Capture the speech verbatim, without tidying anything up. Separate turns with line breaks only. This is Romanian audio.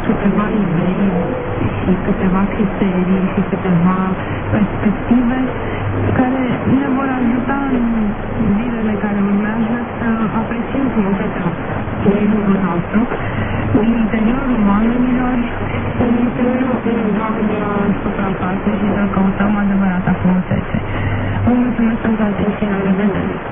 câteva idei și câteva criterii și câteva perspective care ne vor ajuta în zilele care urmează să apreciem frumusețea turismul nostru în interiorul oamenilor, în interiorul la suprafață și să căutăm adevărata frumusețe. Vă mulțumesc pentru atenție, la revedere!